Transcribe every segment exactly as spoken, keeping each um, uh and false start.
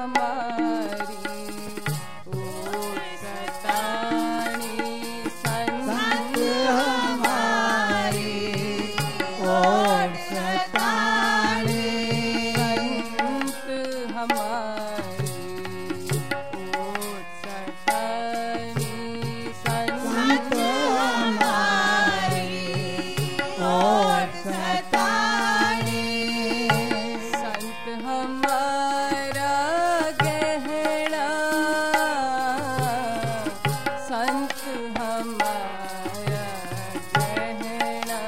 हमारी ओट सतानी संत हमारी ओट सतानी संत हमारी ओट सतानी संत हमारी ओट सतानी संत हमारा गहना संत हमारा गहना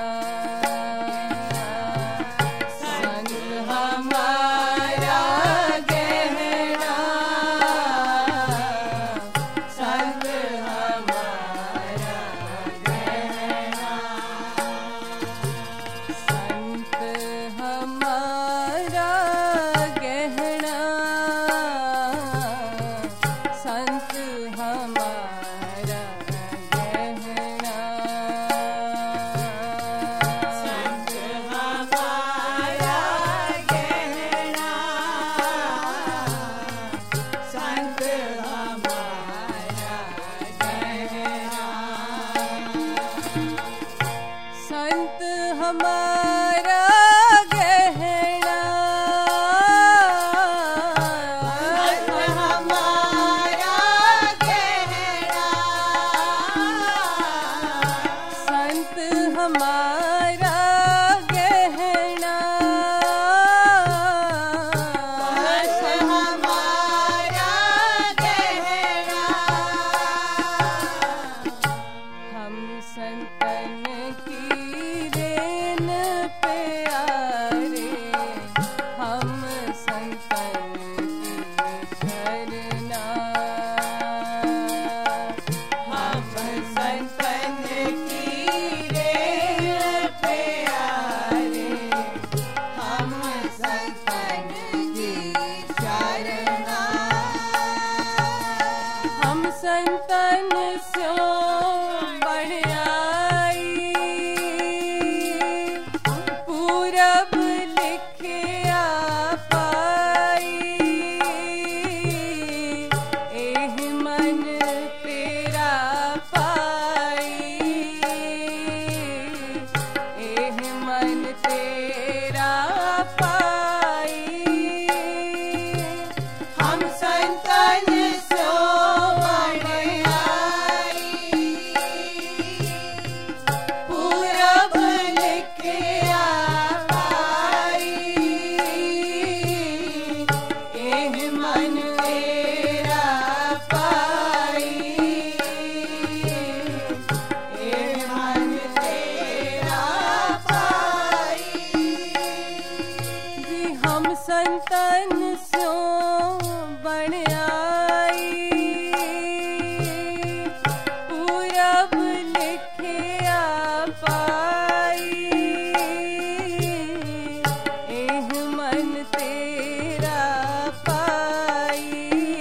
संत हमारा गहना संत हमारा गहना संत हमारा गहना संत हमारा गहना संत हमारा गहना संत हमारा गहना संत हमारा गहना संत हमारा गहना संत हमारा गहना संत हमारा गहना हम संतन की रेन प्यारे हम संतन की शरणा हम संतन की रेन प्यारे हम संतन की शरणा हम संतन स्यो बढ़ आई पूरब लिखिया पाई एह मन तेरा पाई एह मन तेरा पाई हम संतन सो बढ़ आई पूरब लिखिया पाई एह मन तेरा पाई एह मन तेरा पाई जी हम संतन सो बण आई पूरब लिखिया पाई एह मन तेरा पाई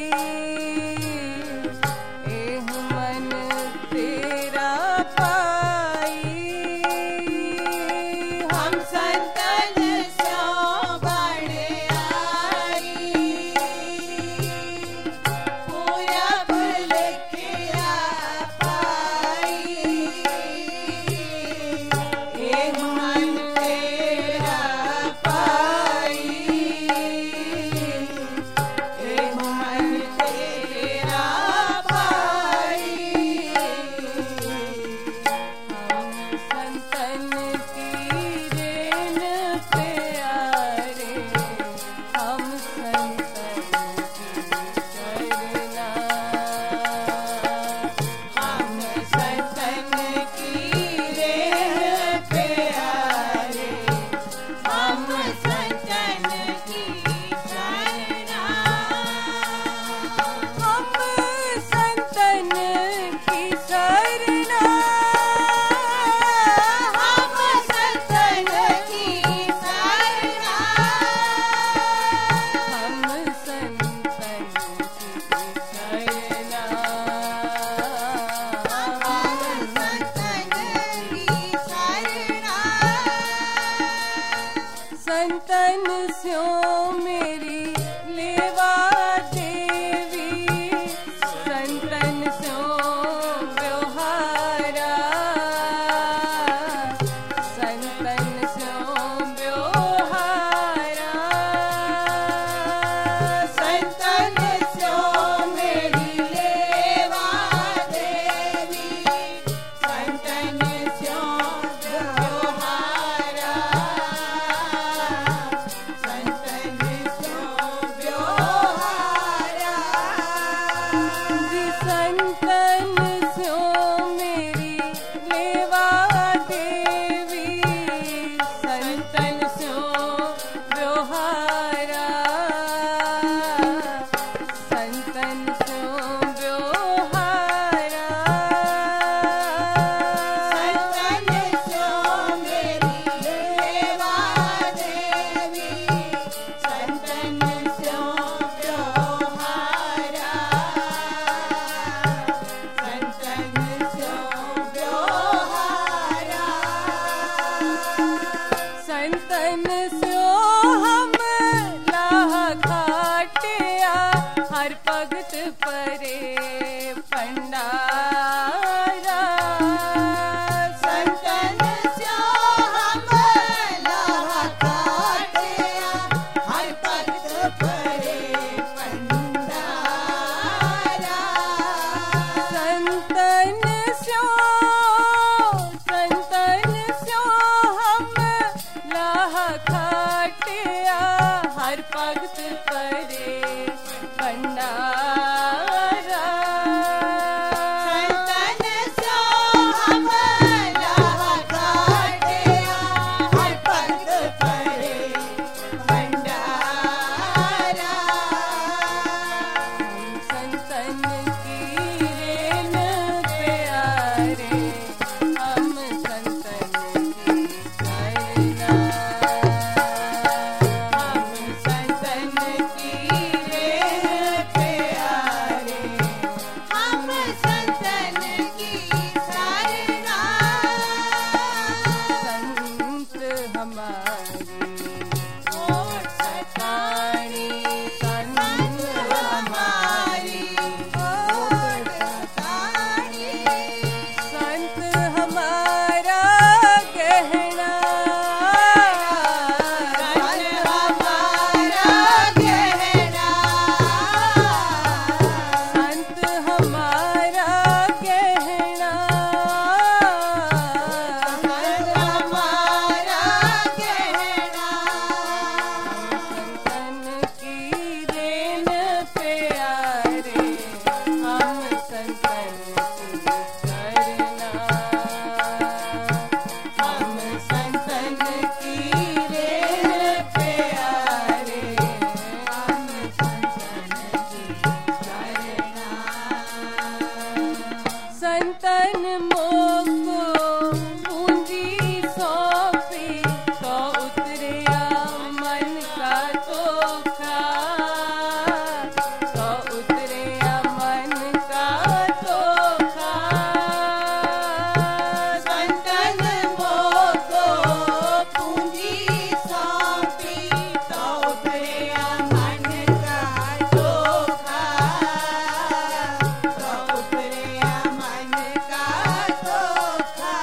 भगत परे पंडारा संतन स्यो हम लाहा काटिया हर भगत परे पंडारा संतन स्यो संतन स्यो हम लाहा खाटिया हर भगत परे पंडारा संतन स्यो हम लाहा काटिया हर भगत परे पंडारा संतन की रेन प्यारे हम संतन की करना हम संतन की रेन प्यारे हम संतन की सरना संत हमारी ओट सताणी संत हमारी ओट सतानी संत हमारा गहना संत हमारा गहना संत हमारा गहना संत हमारा गहना संतन की रेन प्यारे हम संतन की करना हम संतन की रेन प्यारे हम संतन की करना संतन मोको पूंजी सौंपी तो उतरिया मन का तोखा तो उतरिया मन का तोखा संतन मोको पूंजी सौंपी तो उतरिया मन का धोखा तो उतरिया मन का धोखा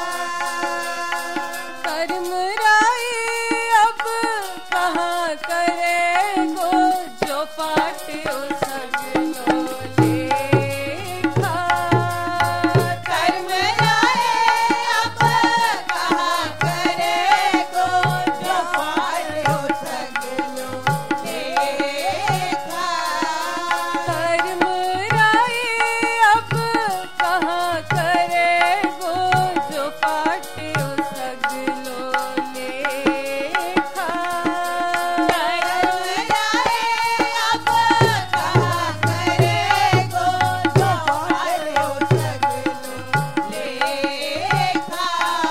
कर्म राई अब कहाँ करेगो जो पाट्यो सगलो लेखा कर्म लाए अब कहाँ करेगो जो पायो सगलो लेखा कर्म राई अब कहाँ करेगो जो पाट्यो सगलो लेखा कर्म लाए अब कहाँ करेगो जो पायो सगलो लेखा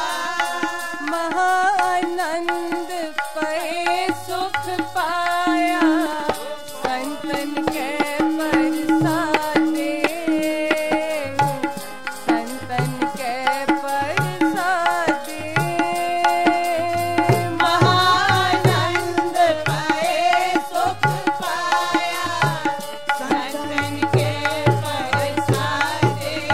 महानंद पे सुख पाया संतन के परसादे संतन के परसादे महानंद पाए सुख पाया संतन के परसादे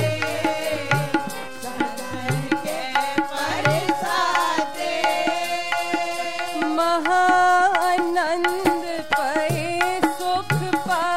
संतन के परसादे महानंद पे सुख पाया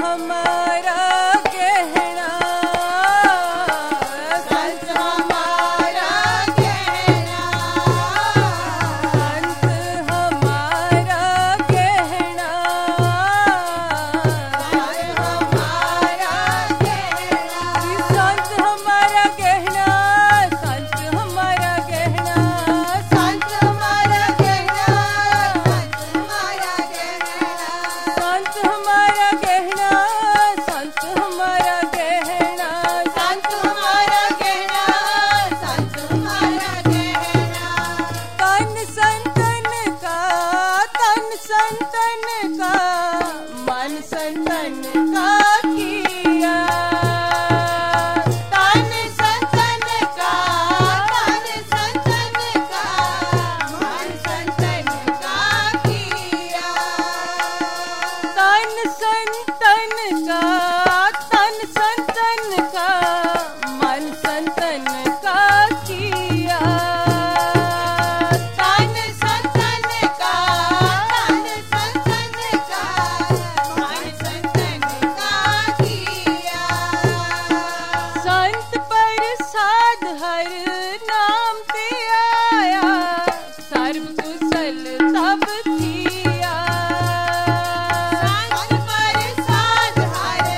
हमारा कहना, संत हमारा कहना, संत हमारा कहना, संत हमारा कहना, संत हमारा कहना, संत हमारा कहना, संत हमारा कहना, संत हमारा कहना, संत हमारा कहना, संत हमारा कहना, संत हमारा कहना, संत हमारा कहना, तन संतन का, तन संतन का, मन संतन का किया, तन संतन का, तन संतन का, मन संतन का किया, तन संतन का, तन संतन का, मन संतन का किया, तन संतन का, तन संतन का, मन संतन का किया, संत प्रसाद हर नाम ते आया, सर्व कुशल तब थिया, संत प्रसाद हर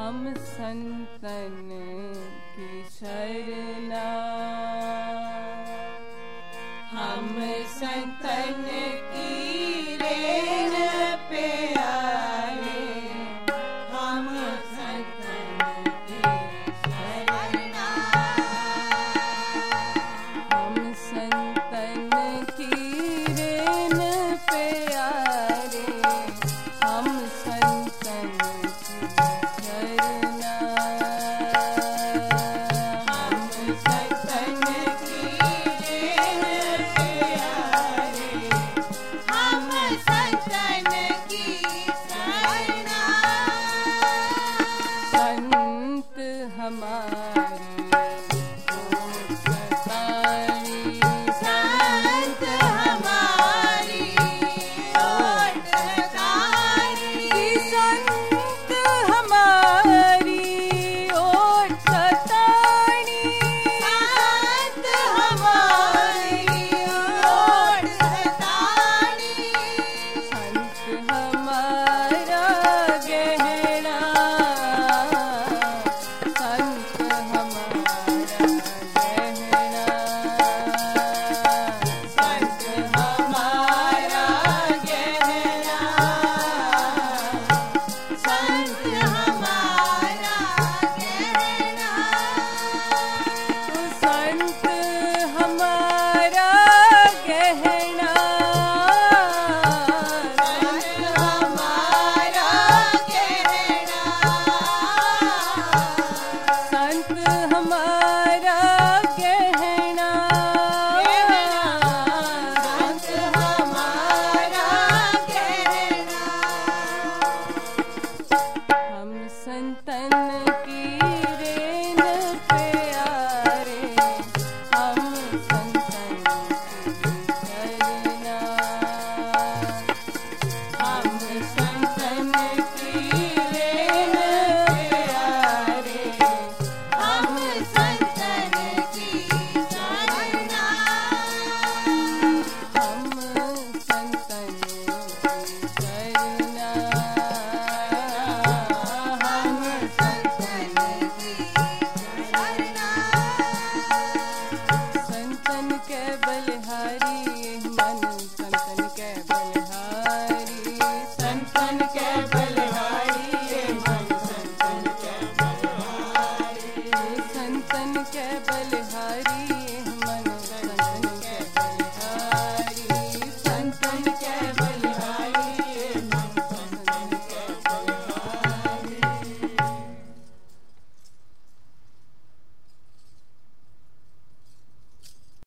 हम संतन की शरणा, हम संतन की रेन पे आए, हम संतन की शरणा, हम संतन की रेन पे आए, हम संतन की शरणा, हम संतन की रेन पे आए, हम संतन की शरणा, संत हमारी सतारी, संत हमारी ओट तारी, संत हमारी ओट सतारी, संत हमारी ओट तारी, संत हमारा गहना, संत हमारा गहना, संत हमारा गहना, संत हमारा गहना, संत हमारा गहना, संत हमारा गहना, संत हमारा गहना, संत हमारा गहना, हम संतन